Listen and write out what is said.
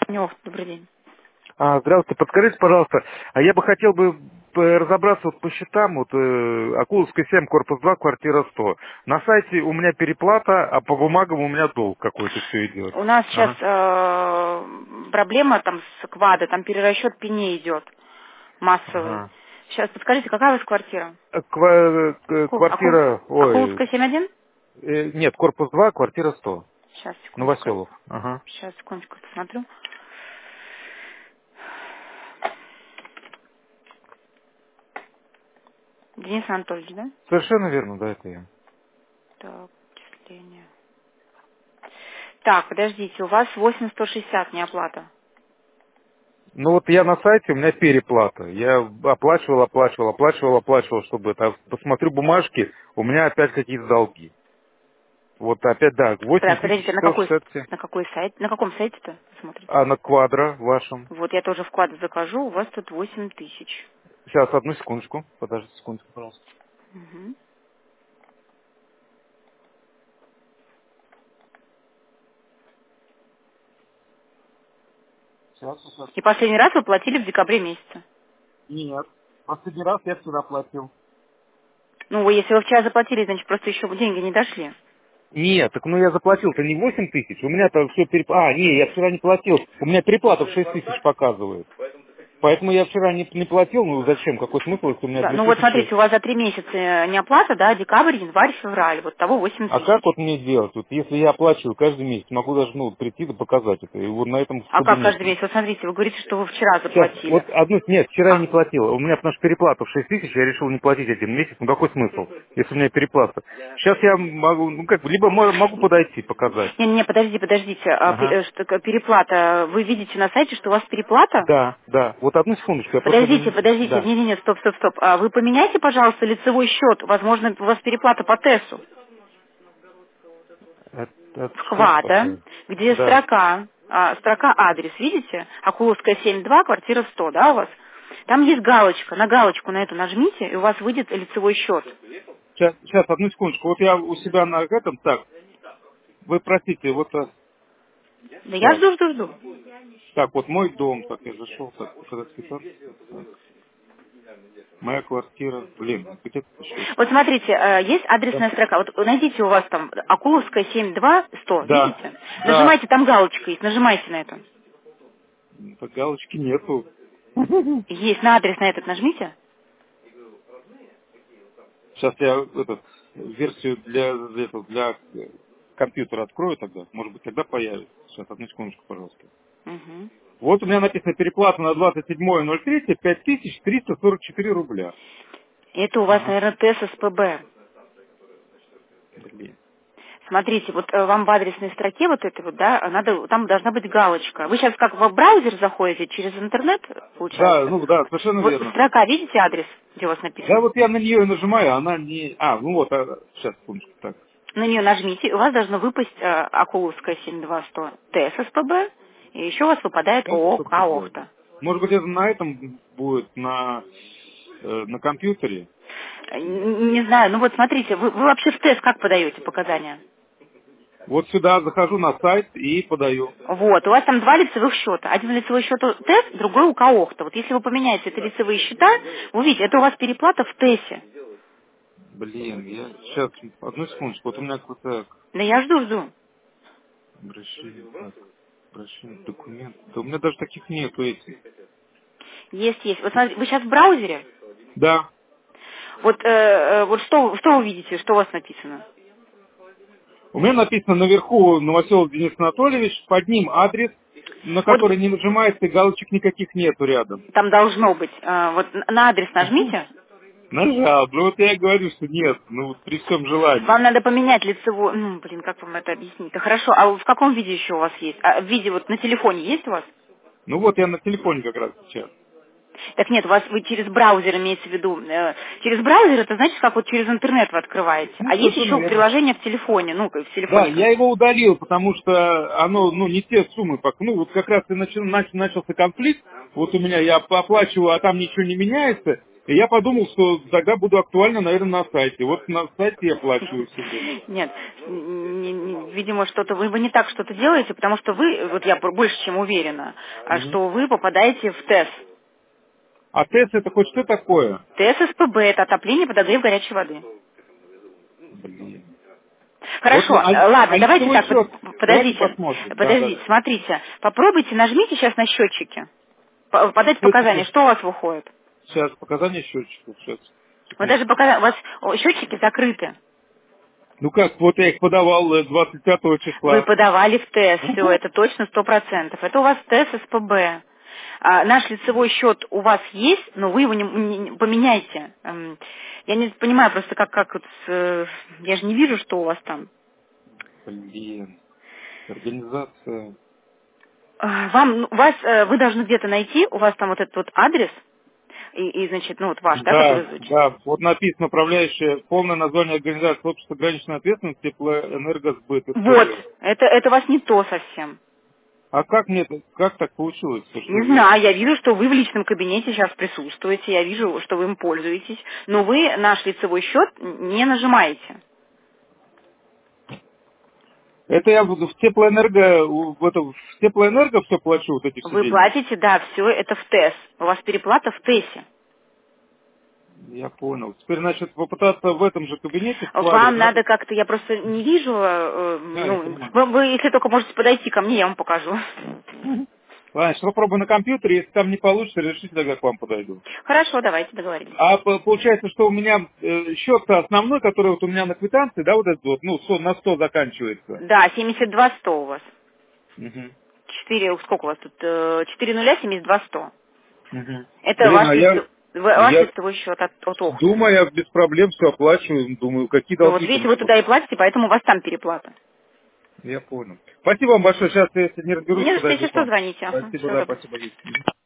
Добрый день. Здравствуйте, подскажите, пожалуйста, а я бы хотел бы разобраться вот по счетам, вот Акуловская 7, корпус 2, квартира 100. На сайте у меня переплата, а по бумагам у меня долг какой-то все идет. У нас сейчас Ага. проблема там с квадой, там перерасчет пеней идет массовый. Ага. Сейчас подскажите, какая у вас квартира? Квартира, ой, Акуловская 7.1? нет, корпус 2, квартира 100. Сейчас, секундочку. Новоселов. Ага. Сейчас, секундочку, посмотрю. Денис Анатольевич, да? Совершенно верно, да, это я. Так, числение. Так, подождите, у вас 8.160 не оплата. Ну вот я на сайте, у меня переплата. Я оплачивал, чтобы это. Посмотрю бумажки, у меня опять какие-то долги. Вот опять, да, Так, подождите, 8167. на какой сайт? На каком сайте-то смотрите? А на квадро вашем? Вот я тоже вклад закажу, у вас тут 8 000. Сейчас, одну секундочку. Подождите секундочку, пожалуйста. Мгм. Сейчас. И последний раз вы платили в декабре месяце. Нет. Последний раз я вчера платил. Если вы вчера заплатили, значит, просто еще деньги не дошли. Нет, так я заплатил-то не 8000, у меня-то все не, я вчера не платил. У меня переплата в 6000 показывает. Поэтому я вчера не платил, зачем, какой смысл, если у меня Да, вот 2000. смотрите, у вас за 3 месяца не оплата, да, декабрь, январь, февраль, вот того 8 А как тысяч. вот мне делать? Вот если я оплачиваю каждый месяц, могу даже прийти да показать это. И вот на этом в А как каждый кабинете. месяц? Вот смотрите, вы говорите, что вы вчера Сейчас, заплатили. вот нет, вчера я А, не платил. У меня потому что переплата в 6000, я решил не платить один месяц. Какой смысл, если у меня переплата? Сейчас я могу, либо могу подойти, показать. не, подождите, Ага. переплата, вы видите на сайте, что у вас переплата? Да. Вот одну секундочку, я просто... Подождите, Да. не, стоп. Вы поменяйте, пожалуйста, лицевой счет, возможно, у вас переплата по ТЭСу. Это В что это Квада, такое? где Да. строка адрес, видите? Акуловская 7.2, квартира 100, да, у вас? Там есть галочка, на галочку на эту нажмите, и у вас выйдет лицевой счет. Сейчас, одну секундочку. Вот я у себя на этом, так, вы простите, вот Да я так. жду. Так, вот мой дом, так, я зашел, так, показать квитанцию. Так, моя квартира, блин, где тут счет? Вот смотрите, есть Да. адресная строка. Вот найдите у вас там Акуловская 7.2, 100, Да. видите? Да. Нажимайте, там галочка есть, нажимайте на это. Так галочки нету. Есть, на адрес на этот нажмите. Сейчас я версию для компьютера открою тогда. Может быть, тогда появится. Сейчас, одну секундочку, пожалуйста. Мгм. Вот у меня написано переплата на 27.03, 5344 рубля. Это у вас, Ага. наверное, ТЭС СПБ. Блин. Смотрите, вот вам в адресной строке вот это вот, да, там должна быть галочка. Вы сейчас как в браузер заходите через интернет, Да, получается? да, совершенно Вот верно. строка, видите адрес, где у вас Да, написано? вот я на нее нажимаю, а она не... сейчас, секундочку, так. На нее нажмите, и у вас должно выпасть Акуловская 72100 ТЭС СПБ, и еще у вас выпадает Так, ООО стоп, стоп, да. КАОХТА. Может быть, это на этом будет, на компьютере? Не знаю, вот смотрите, вы вообще в ТЭС как подаете показания? Вот сюда захожу на сайт и подаю. Вот, у вас там два лицевых счета. Один лицевой счет у ТЭС, другой у КАОХТа. Вот если вы поменяете эти лицевые счета, вы увидите, это у вас переплата в ТЭСе. Блин, я сейчас, одну секундочку, вот у меня какой-то Да я жду. обращение, документ. Да у меня даже таких нету этих. Есть. Вот смотрите, вы сейчас в браузере. Да. Вот что вы видите, что у вас написано? У меня написано наверху Новоселов Денис Анатольевич, под ним адрес, на Вот который не нажимается, и галочек никаких нету рядом. там должно быть. Вот на адрес нажмите. Нажал, ну вот я и говорю, что нет, при всем Вам желании. надо поменять лицевую... как вам это объяснить? Да хорошо, а в каком виде еще у вас есть? В виде вот на телефоне есть у вас? Ну вот я на телефоне как раз сейчас. Так нет, вы через браузер имеется в виду. Через браузер это значит, как вот через интернет вы открываете. Ну, А есть совершенно еще верно. приложение в телефоне, в Да, телефоне. я его удалил, потому что оно, не те суммы. Вот как раз и начался конфликт. Вот у меня я оплачиваю, а там ничего не меняется. И я подумал, что тогда буду актуально, наверное, на сайте. Вот на сайте я плачу себе. Нет, видимо, что-то вы не так что-то делаете, потому что вы, вот я больше чем уверена, Мгм. что вы попадаете в ТЭС. А ТЭС это хоть что такое? ТЭС СПБ– это отопление, подогрев горячей воды. Блин. Вот Хорошо, а ладно, давайте лицевой так, счет. Давайте подождите, посмотрим. Да, да, подождите, да. смотрите, попробуйте, нажмите сейчас на счетчики, подайте показания, Счетчики. что у вас выходит. Сейчас, показания счетчиков. Сейчас. Вы Секунду. даже у вас счетчики закрыты. Ну как, вот я их подавал 25 Вы числа. подавали в ТЭС, все, это точно 100%. Это у вас ТЭС СПБ. Наш лицевой счет у вас есть, но вы его не поменяйте. Я не понимаю просто, как вот, я же не вижу, что у вас там. Блин. Организация. Вы должны где-то найти, у вас там вот этот вот адрес, значит, ну вот ваш, да, который Да, звучит. да. Вот написано управляющее полное название организации общества ограниченной ответственности теплоэнергосбыт Вот, СПБ. это у вас не то совсем. А как мне как так получилось? Что Не я... знаю, я вижу, что вы в личном кабинете сейчас присутствуете, я вижу, что вы им пользуетесь, но вы наш лицевой счет не нажимаете. Это я буду в теплоэнерго, в теплоэнерго все плачу, вот эти все Вы деньги. платите, да, все это в ТЭС. У вас переплата в ТЭСе. Я понял. Теперь, значит, попытаться в этом же кабинете вкладывать. Вам Надо... надо как-то, я просто не вижу, Да, я понимаю. вы, если только можете подойти ко мне, я вам покажу. Ладно, сейчас попробую на компьютере, если там не получится, решите, тогда к вам подойду. Хорошо, давайте договорились. А получается, что у меня счет основной, который вот у меня на квитанции, да, вот этот вот, ну, на 100 заканчивается. Да, 72-100 у вас. Мгм. 4, сколько у вас тут? 4 нуля, 72-100. Мгм. Это Блин, ваш, ваш я лицевой счет от Охты. думаю, я без проблем все оплачиваю, думаю, какие Ну вот долги-то видите, вы могут. туда и платите, поэтому у вас там переплата. Я понял. Спасибо вам большое, сейчас, если не разберусь, Не за что, подойду если к что, вам. звоните. Ага, Спасибо, всего да, доброго. спасибо.